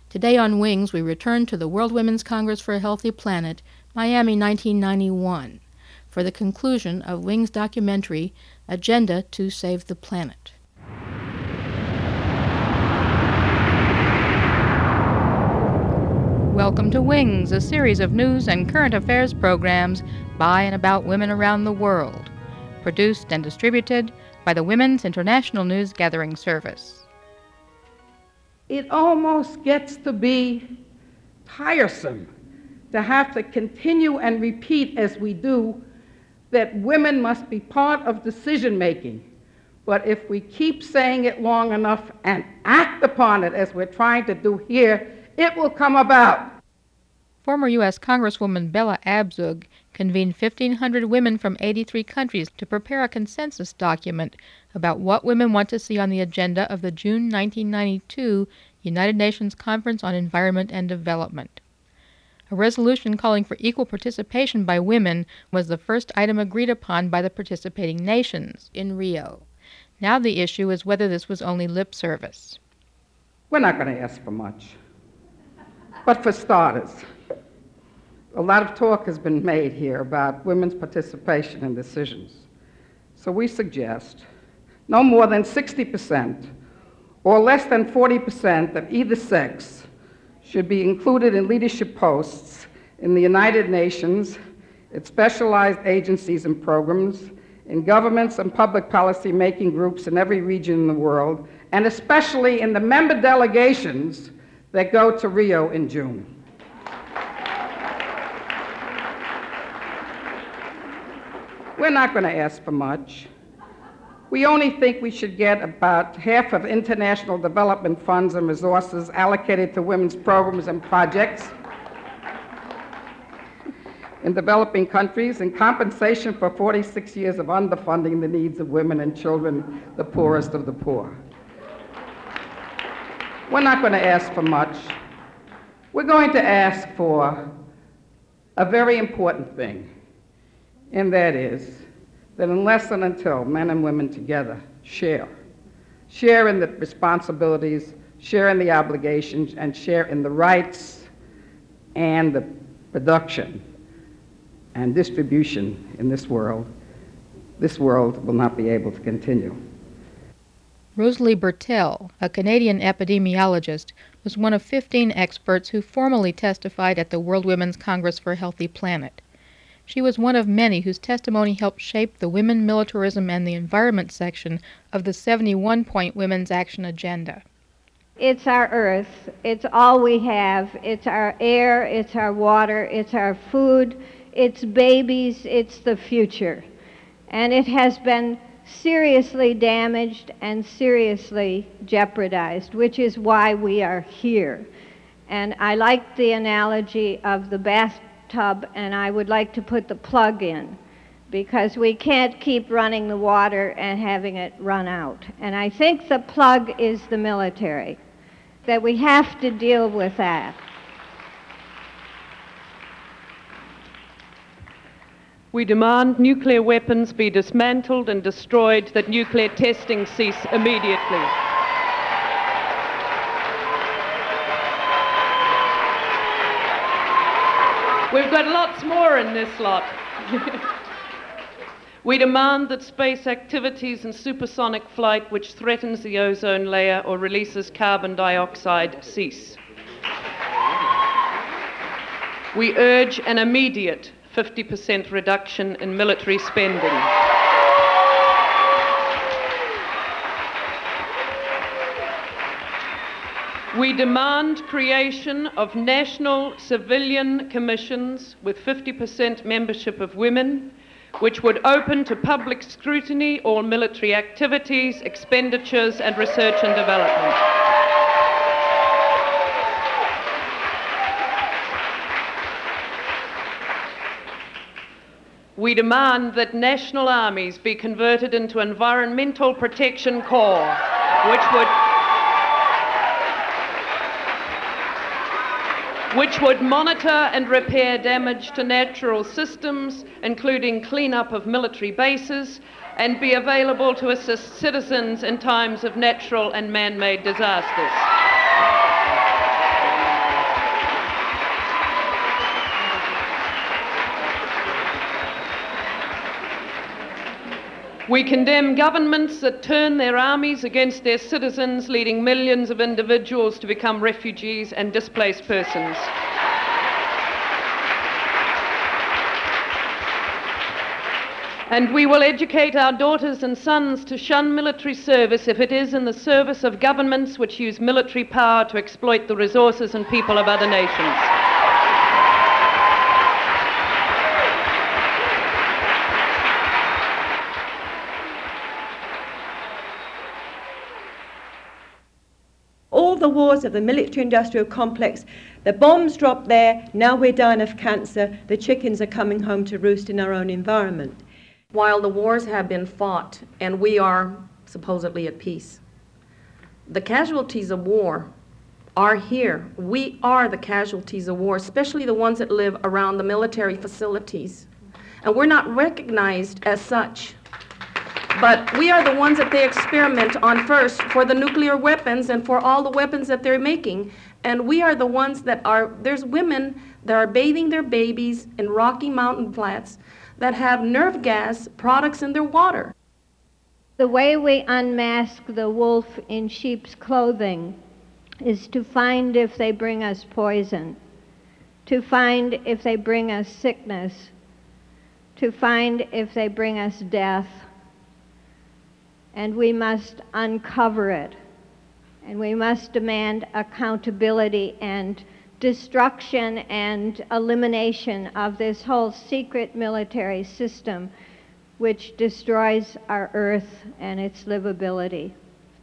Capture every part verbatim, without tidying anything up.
Today on Wings, we return to the World Women's Congress for a Healthy Planet, Miami, nineteen ninety-one, for the conclusion of Wings' documentary, Agenda to Save the Planet. Welcome to Wings, a series of news and current affairs programs by and about women around the world, produced and distributed by the Women's International News Gathering Service. It almost gets to be tiresome to have to continue and repeat as we do that women must be part of decision-making. But if we keep saying it long enough and act upon it as we're trying to do here, it will come about. Former U S Congresswoman Bella Abzug convened fifteen hundred women from eighty-three countries to prepare a consensus document about what women want to see on the agenda of the June nineteen ninety-two United Nations Conference on Environment and Development. A resolution calling for equal participation by women was the first item agreed upon by the participating nations in Rio. Now the issue is whether this was only lip service. We're not going to ask for much. But for starters, a lot of talk has been made here about women's participation in decisions. So we suggest no more than sixty percent or less than forty percent of either sex should be included in leadership posts in the United Nations, its specialized agencies and programs, in governments and public policy making groups in every region in the world, and especially in the member delegations that go to Rio in June. We're not going to ask for much. We only think we should get about half of international development funds and resources allocated to women's programs and projects in developing countries in compensation for forty-six years of underfunding the needs of women and children, the poorest of the poor. We're not going to ask for much. We're going to ask for a very important thing, and that is that unless and until men and women together share, share in the responsibilities, share in the obligations, and share in the rights and the production and distribution in this world, this world will not be able to continue. Rosalie Bertell, a Canadian epidemiologist, was one of fifteen experts who formally testified at the World Women's Congress for a Healthy Planet. She was one of many whose testimony helped shape the Women, Militarism, and the Environment section of the seventy-one point Women's Action Agenda. It's our earth. It's all we have. It's our air. It's our water. It's our food. It's babies. It's the future. And it has been seriously damaged and seriously jeopardized, which is why we are here. And I like the analogy of the bathtub, and I would like to put the plug in, because we can't keep running the water and having it run out. And I think the plug is the military, that we have to deal with that. We demand nuclear weapons be dismantled and destroyed, that nuclear testing cease immediately. We've got lots more in this lot. We demand that space activities and supersonic flight which threatens the ozone layer or releases carbon dioxide cease. We urge an immediate fifty percent reduction in military spending. We demand creation of national civilian commissions with fifty percent membership of women, which would open to public scrutiny all military activities, expenditures, and research and development. We demand that national armies be converted into environmental protection corps, which would which would monitor and repair damage to natural systems, including cleanup of military bases, and be available to assist citizens in times of natural and man-made disasters. We condemn governments that turn their armies against their citizens, leading millions of individuals to become refugees and displaced persons. And we will educate our daughters and sons to shun military service if it is in the service of governments which use military power to exploit the resources and people of other nations. All the wars of the military-industrial complex, the bombs drop there, now we're dying of cancer, the chickens are coming home to roost in our own environment. While the wars have been fought and we are supposedly at peace, the casualties of war are here. We are the casualties of war, especially the ones that live around the military facilities. And we're not recognized as such. But we are the ones that they experiment on first for the nuclear weapons and for all the weapons that they're making. And we are the ones that are, there's women that are bathing their babies in Rocky Mountain flats that have nerve gas products in their water. The way we unmask the wolf in sheep's clothing is to find if they bring us poison, to find if they bring us sickness, to find if they bring us death. And we must uncover it. And we must demand accountability and destruction and elimination of this whole secret military system which destroys our earth and its livability.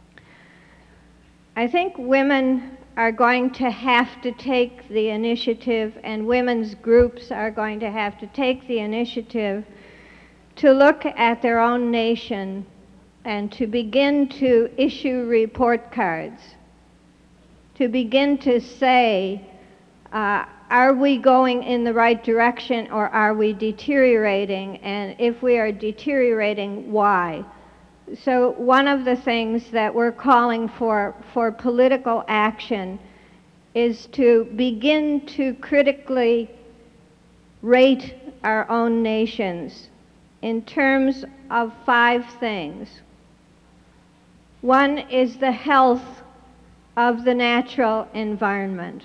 I think women are going to have to take the initiative, and women's groups are going to have to take the initiative to look at their own nation and to begin to issue report cards, to begin to say, uh, are we going in the right direction or are we deteriorating? And if we are deteriorating, why? So one of the things that we're calling for for political action is to begin to critically rate our own nations in terms of five things. One is the health of the natural environment.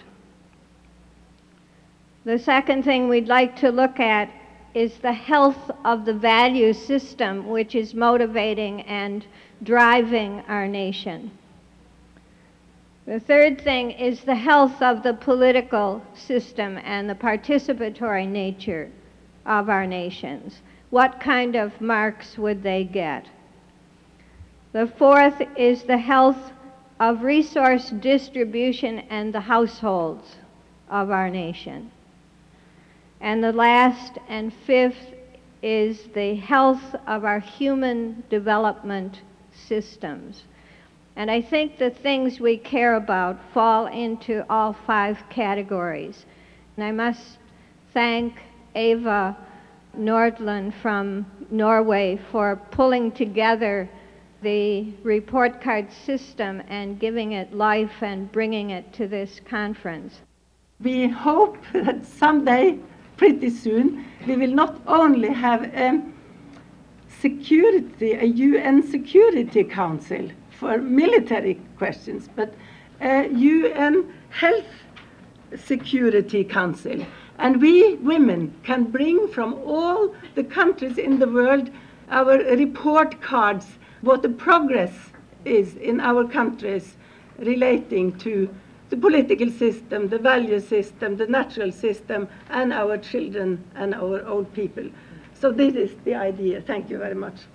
The second thing we'd like to look at is the health of the value system which is motivating and driving our nation. The third thing is the health of the political system and the participatory nature of our nations. What kind of marks would they get? The fourth is the health of resource distribution and the households of our nation. And the last and fifth is the health of our human development systems. And I think the things we care about fall into all five categories. And I must thank Eva Nordland from Norway for pulling together the report card system and giving it life and bringing it to this conference. We hope that someday, pretty soon, we will not only have a security, a U N Security Council for military questions, but a U N Health Security Council. And we women can bring from all the countries in the world our report cards, what the progress is in our countries relating to the political system, the value system, the natural system, and our children and our old people. So this is the idea. Thank you very much.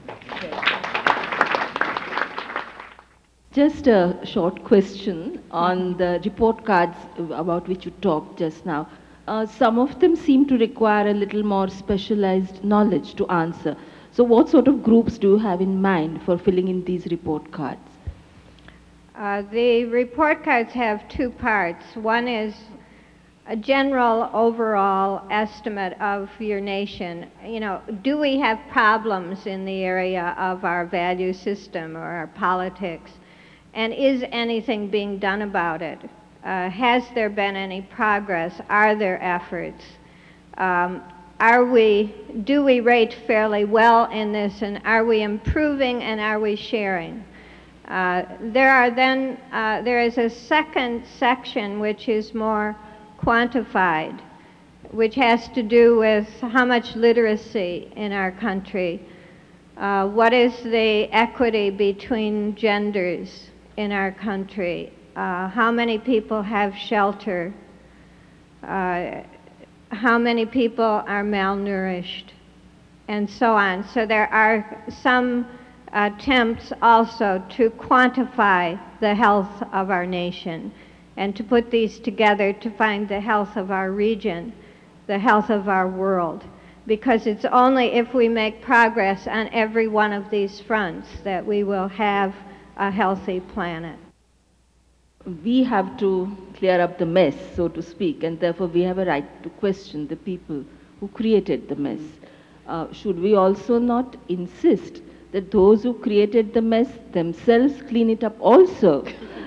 Just a short question on the report cards about which you talked just now. Uh, some of them seem to require a little more specialized knowledge to answer. So what sort of groups do you have in mind for filling in these report cards? Uh, the report cards have two parts. One is a general overall estimate of your nation. You know, do we have problems in the area of our value system or our politics? And is anything being done about it? Uh, has there been any progress? Are there efforts? Um, are we, do we rate fairly well in this, and are we improving and are we sharing? Uh, there are then, uh, there is a second section which is more quantified, which has to do with how much literacy in our country, uh, what is the equity between genders in our country, uh, how many people have shelter, uh, how many people are malnourished, and so on. So there are some attempts also to quantify the health of our nation and to put these together to find the health of our region, the health of our world, because it's only if we make progress on every one of these fronts that we will have a healthy planet. We have to clear up the mess, so to speak, and therefore we have a right to question the people who created the mess. Uh, should we also not insist that those who created the mess themselves clean it up also?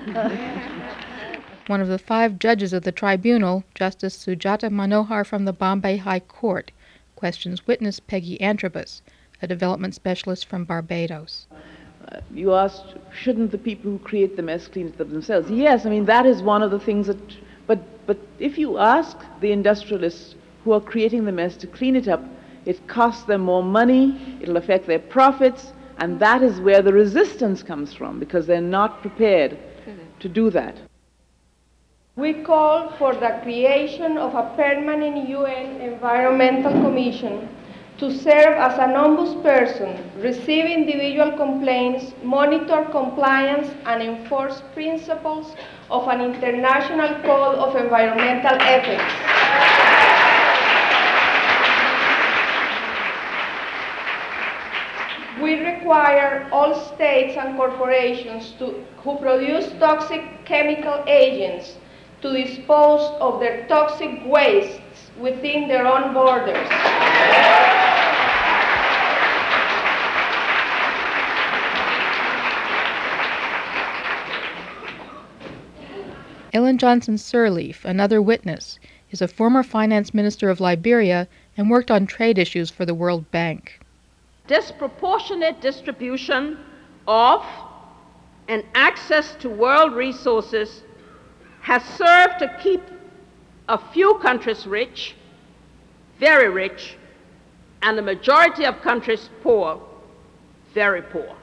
One of the five judges of the tribunal, Justice Sujata Manohar from the Bombay High Court, questions witness Peggy Antrobus, a development specialist from Barbados. Uh, you asked, shouldn't the people who create the mess clean it up themselves? Yes, I mean, that is one of the things that, but, but if you ask the industrialists who are creating the mess to clean it up, it costs them more money, it'll affect their profits, and that is where the resistance comes from, because they're not prepared to do that. We call for the creation of a permanent U N Environmental Commission to serve as an ombudsperson, receive individual complaints, monitor compliance, and enforce principles of an international code of environmental ethics. We require all states and corporations to, who produce toxic chemical agents to dispose of their toxic wastes within their own borders. Ellen Johnson Sirleaf, another witness, is a former finance minister of Liberia and worked on trade issues for the World Bank. Disproportionate distribution of and access to world resources has served to keep a few countries rich, very rich, and the majority of countries poor, very poor.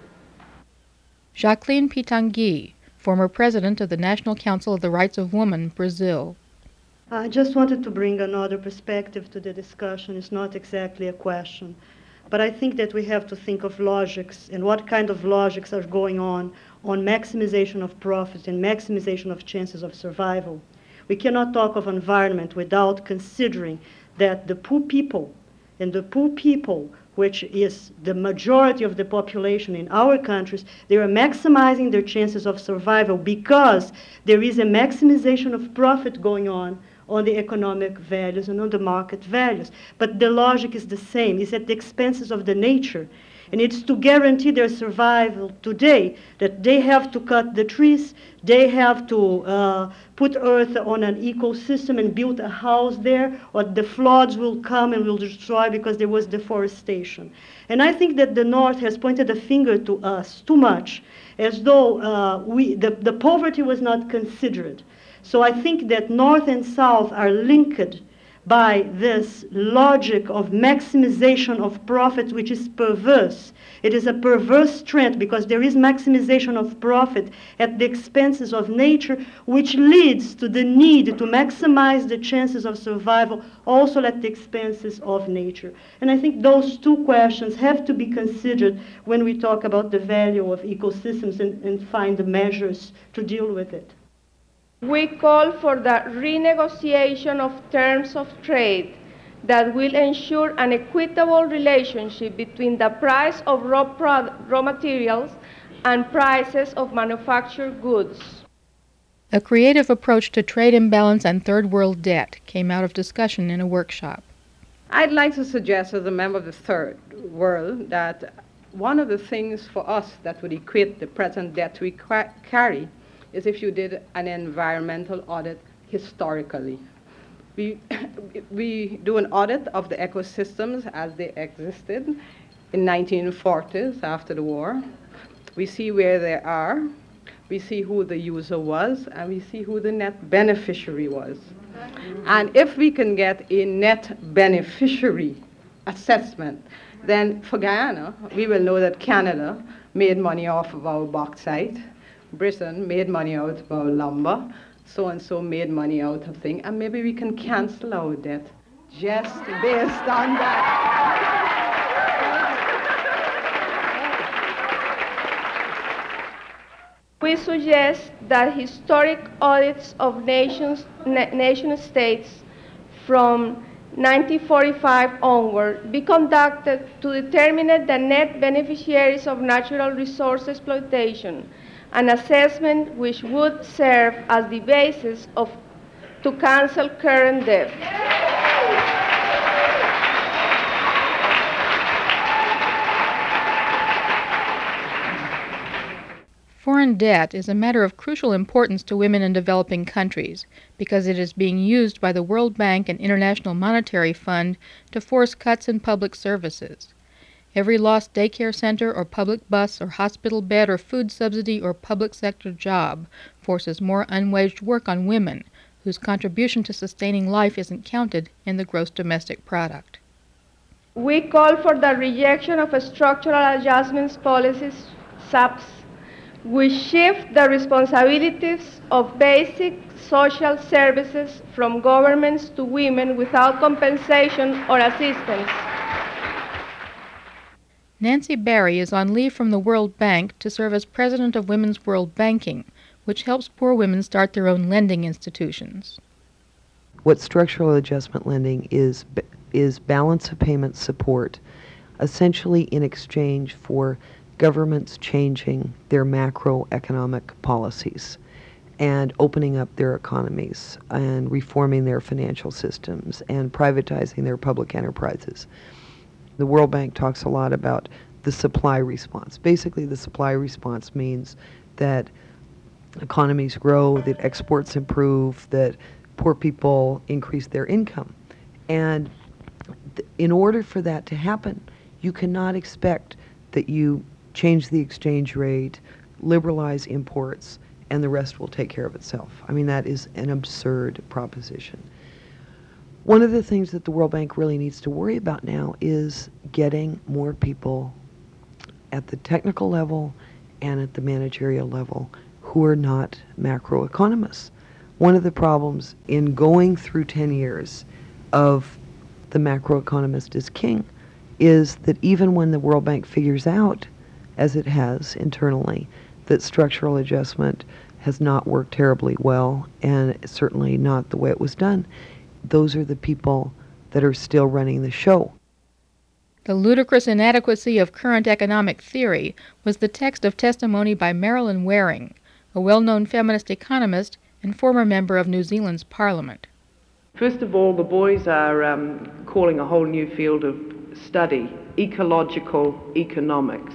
Jacqueline Pitangui, former president of the National Council of the Rights of Women, Brazil. I just wanted to bring another perspective to the discussion. It's not exactly a question, but I think that we have to think of logics and what kind of logics are going on on maximization of profit and maximization of chances of survival. We cannot talk of environment without considering that the poor people, and the poor people, which is the majority of the population in our countries, they are maximizing their chances of survival because there is a maximization of profit going on on the economic values and on the market values. But the logic is the same. It's at the expenses of the nature. And it's to guarantee their survival today that they have to cut the trees, they have to uh, put earth on an ecosystem and build a house there, or the floods will come and will destroy because there was deforestation. And I think that the North has pointed a finger to us too much, as though uh, we, the, the poverty was not considered. So I think that North and South are linked by this logic of maximization of profit, which is perverse. It is a perverse trend because there is maximization of profit at the expenses of nature, which leads to the need to maximize the chances of survival also at the expenses of nature. And I think those two questions have to be considered when we talk about the value of ecosystems and, and find the measures to deal with it. We call for the renegotiation of terms of trade that will ensure an equitable relationship between the price of raw, raw materials and prices of manufactured goods. A creative approach to trade imbalance and third world debt came out of discussion in a workshop. I'd like to suggest as a member of the third world that one of the things for us that would equate the present debt we carry is if you did an environmental audit historically. We, we do an audit of the ecosystems as they existed in nineteen forties after the war. We see where they are, we see who the user was, and we see who the net beneficiary was. And if we can get a net beneficiary assessment, then for Guyana, we will know that Canada made money off of our bauxite, Britain made money out of our lumber, so-and-so made money out of things, and maybe we can cancel our debt just based on that. We suggest that historic audits of nations, na nation states from nineteen forty-five onward be conducted to determine the net beneficiaries of natural resource exploitation, an assessment which would serve as the basis of, to cancel current debt. Foreign debt is a matter of crucial importance to women in developing countries because it is being used by the World Bank and International Monetary Fund to force cuts in public services. Every lost daycare center or public bus or hospital bed or food subsidy or public sector job forces more unwaged work on women, whose contribution to sustaining life isn't counted in the gross domestic product. We call for the rejection of structural adjustments policies, S A Ps, which shift the responsibilities of basic social services from governments to women without compensation or assistance. Nancy Barry is on leave from the World Bank to serve as president of Women's World Banking, which helps poor women start their own lending institutions. What structural adjustment lending is, is balance of payment support, essentially in exchange for governments changing their macroeconomic policies and opening up their economies and reforming their financial systems and privatizing their public enterprises. The World Bank talks a lot about the supply response. Basically, the supply response means that economies grow, that exports improve, that poor people increase their income. And th- in order for that to happen, you cannot expect that you change the exchange rate, liberalize imports, and the rest will take care of itself. I mean, that is an absurd proposition. One of the things that the World Bank really needs to worry about now is getting more people at the technical level and at the managerial level who are not macroeconomists. One of the problems in going through ten years of the macroeconomist is king is that even when the World Bank figures out, as it has internally, that structural adjustment has not worked terribly well, and certainly not the way it was done, those are the people that are still running the show. The ludicrous inadequacy of current economic theory was the text of testimony by Marilyn Waring, a well-known feminist economist and former member of New Zealand's Parliament. First of all, the boys are um, calling a whole new field of study, ecological economics.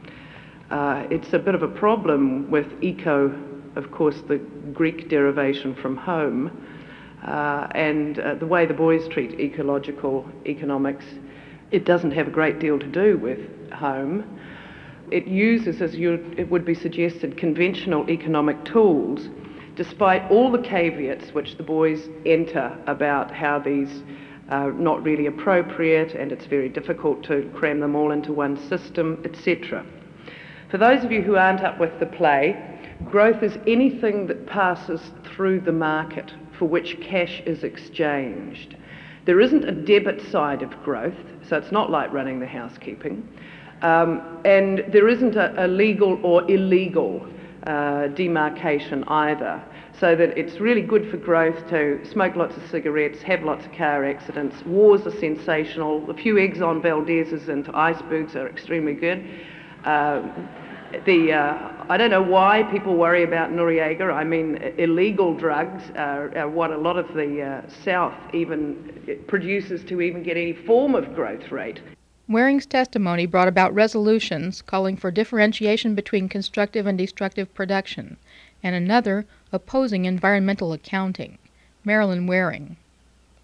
Uh, it's a bit of a problem with eco, of course, the Greek derivation from home, uh, and uh, the way the boys treat ecological economics, it doesn't have a great deal to do with home. It uses, as you, it would be suggested, conventional economic tools, despite all the caveats which the boys enter about how these are not really appropriate and it's very difficult to cram them all into one system, et cetera. For those of you who aren't up with the play, growth is anything that passes through the market for which cash is exchanged. There isn't a debit side of growth, so it's not like running the housekeeping, um, and there isn't a, a legal or illegal uh, demarcation either, so that it's really good for growth to smoke lots of cigarettes, have lots of car accidents. Wars are sensational. A few Exxon Valdez's into icebergs are extremely good. Uh, the, uh, I don't know why people worry about Noriega. I mean, illegal drugs are, are what a lot of the uh, South even produces to even get any form of growth rate. Waring's testimony brought about resolutions calling for differentiation between constructive and destructive production, and another opposing environmental accounting. Marilyn Waring.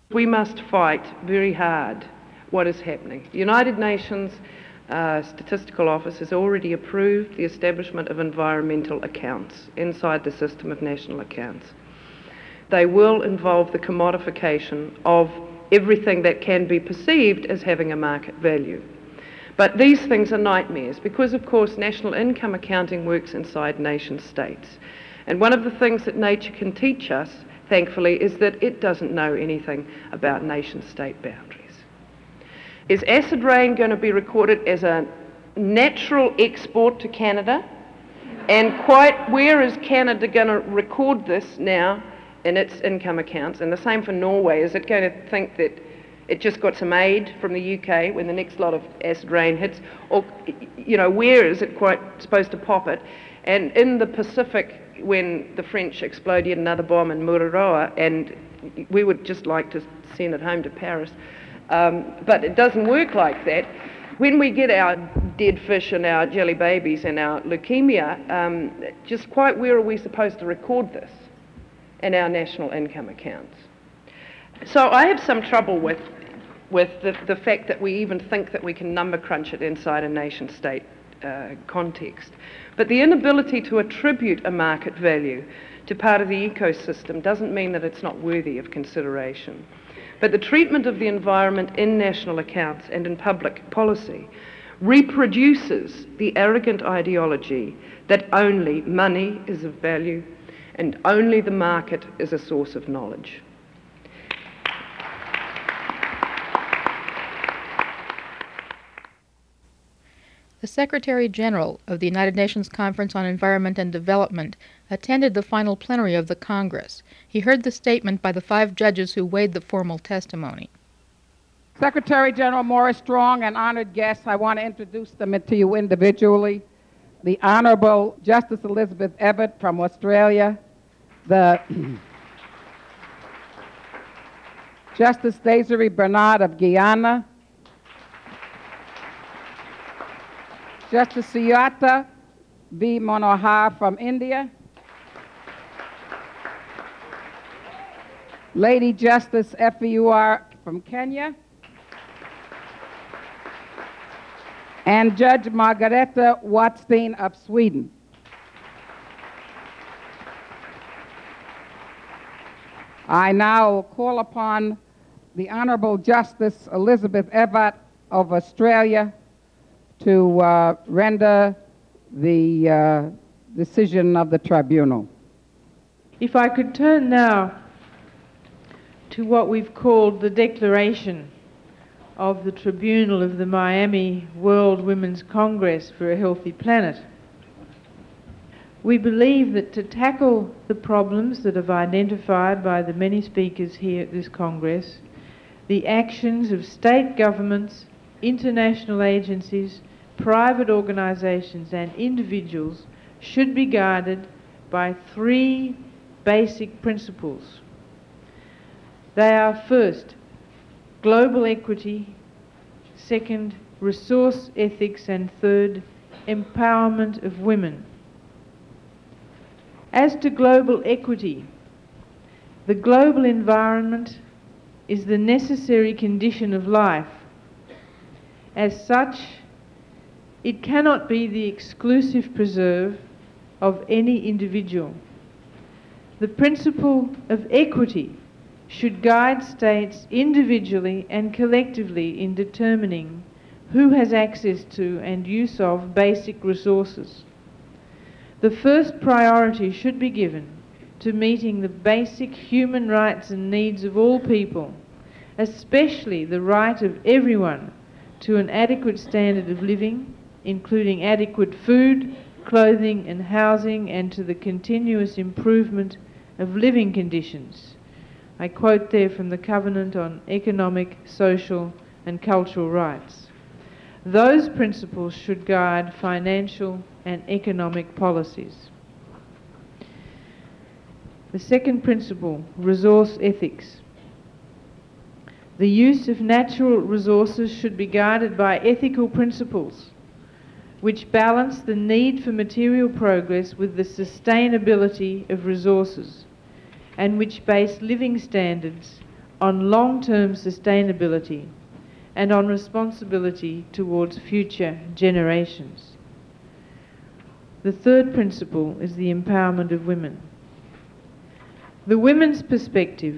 We must fight very hard what is happening. The United Nations uh, Statistical Office has already approved the establishment of environmental accounts inside the system of national accounts. They will involve the commodification of everything that can be perceived as having a market value. But these things are nightmares because, of course, national income accounting works inside nation states. And one of the things that nature can teach us, thankfully, is that it doesn't know anything about nation-state boundaries. Is acid rain going to be recorded as a natural export to Canada? And quite where is Canada going to record this now in its income accounts? And the same for Norway. Is it going to think that it just got some aid from the U K when the next lot of acid rain hits? Or, you know, where is it quite supposed to pop it? And in the Pacific, when the French explode yet another bomb in Mururoa, and we would just like to send it home to Paris, um, but it doesn't work like that. When we get our dead fish and our jelly babies and our leukemia, um, just quite where are we supposed to record this in our national income accounts? So I have some trouble with, with the, the fact that we even think that we can number crunch it inside a nation-state uh, context. But the inability to attribute a market value to part of the ecosystem doesn't mean that it's not worthy of consideration. But the treatment of the environment in national accounts and in public policy reproduces the arrogant ideology that only money is of value and only the market is a source of knowledge. The Secretary General of the United Nations Conference on Environment and Development attended the final plenary of the Congress. He heard the statement by the five judges who weighed the formal testimony. Secretary General Maurice Strong and honored guests, I want to introduce them to you individually. The Honorable Justice Elizabeth Evatt from Australia, the Justice Desiree Bernard of Guyana, Justice Suyata V. Manohar from India, Lady Justice F E U R from Kenya, and Judge Margareta Watstein of Sweden. I now call upon the Honorable Justice Elizabeth Evatt of Australia to uh, render the uh, decision of the tribunal. If I could turn now to what we've called the Declaration of the Tribunal of the Miami World Women's Congress for a Healthy Planet. We believe that to tackle the problems that have identified by the many speakers here at this Congress, the actions of state governments, international agencies, private organizations and individuals should be guided by three basic principles. They are, first, global equity, second, resource ethics, and third, empowerment of women. As to global equity, the global environment is the necessary condition of life. As such, it cannot be the exclusive preserve of any individual. The principle of equity should guide states individually and collectively in determining who has access to and use of basic resources. The first priority should be given to meeting the basic human rights and needs of all people, especially the right of everyone to an adequate standard of living, including adequate food, clothing and housing, and to the continuous improvement of living conditions. I quote there from the Covenant on Economic, Social and Cultural Rights. Those principles should guide financial and economic policies. The second principle, resource ethics. The use of natural resources should be guided by ethical principles which balance the need for material progress with the sustainability of resources, and which base living standards on long-term sustainability and on responsibility towards future generations. The third principle is the empowerment of women. The women's perspective,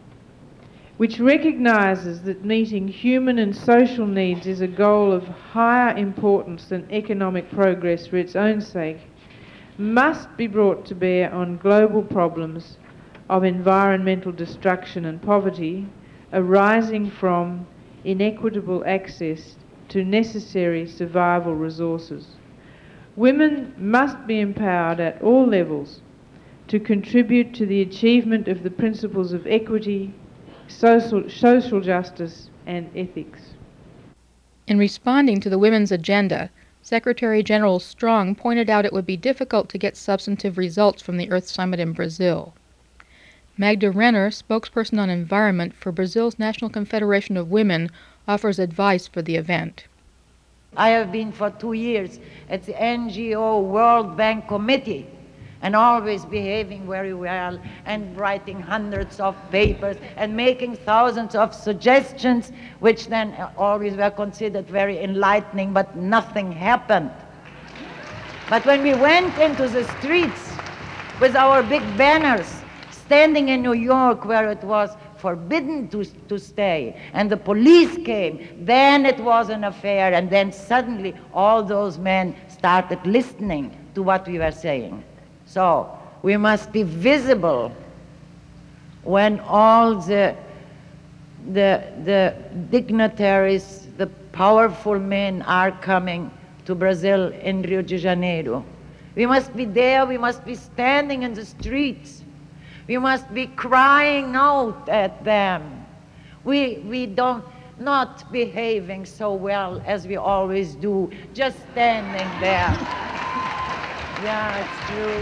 which recognises that meeting human and social needs is a goal of higher importance than economic progress for its own sake, must be brought to bear on global problems of environmental destruction and poverty arising from inequitable access to necessary survival resources. Women must be empowered at all levels to contribute to the achievement of the principles of equity, social, social justice, and ethics. In responding to the women's agenda, Secretary General Strong pointed out it would be difficult to get substantive results from the Earth Summit in Brazil. Magda Renner, spokesperson on environment for Brazil's National Confederation of Women, offers advice for the event. I have been for two years at the N G O World Bank Committee, and always behaving very well and writing hundreds of papers and making thousands of suggestions, which then always were considered very enlightening, but nothing happened. But when we went into the streets with our big banners, standing in New York where it was forbidden to, to stay, and the police came, then it was an affair, and then suddenly all those men started listening to what we were saying. So we must be visible when all the, the, the dignitaries, the powerful men are coming to Brazil in Rio de Janeiro. We must be there, we must be standing in the streets. We must be crying out at them. We, we don't, not behaving so well as we always do, just standing there. Yeah, it's true.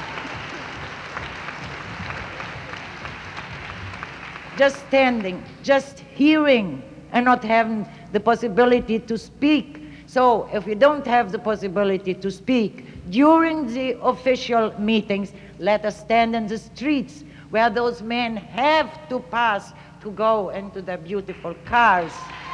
Just standing, just hearing, and not having the possibility to speak. So if we don't have the possibility to speak during the official meetings, let us stand in the streets where those men have to pass to go into their beautiful cars.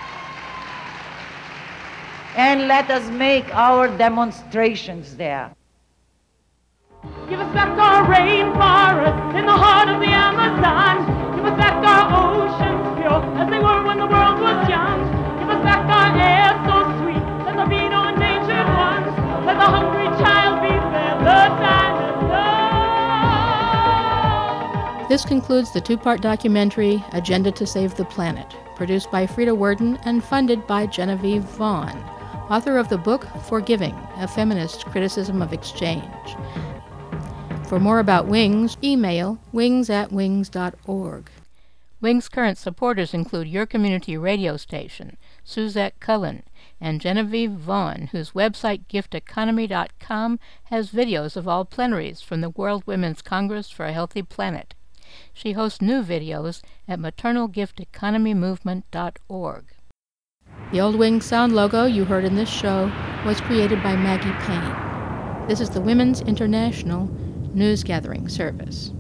And let us make our demonstrations there. Give us back our rainforest in the heart of the Amazon. Give us back our oceans pure as they were when the world was young. Give us back our air so sweet. Let there be no endangered ones. Let the hungry child be fed. The time is love. This concludes the two-part documentary, Agenda to Save the Planet, produced by Frida Worden and funded by Genevieve Vaughn, author of the book Forgiving, A Feminist Criticism of Exchange. For more about WINGS, email wings at wings dot org. WINGS' current supporters include your community radio station, Suzette Cullen, and Genevieve Vaughn, whose website gift economy dot com has videos of all plenaries from the World Women's Congress for a Healthy Planet. She hosts new videos at maternal gift economy movement dot org. The old WINGS sound logo you heard in this show was created by Maggie Payne. This is the Women's International News Gathering Service.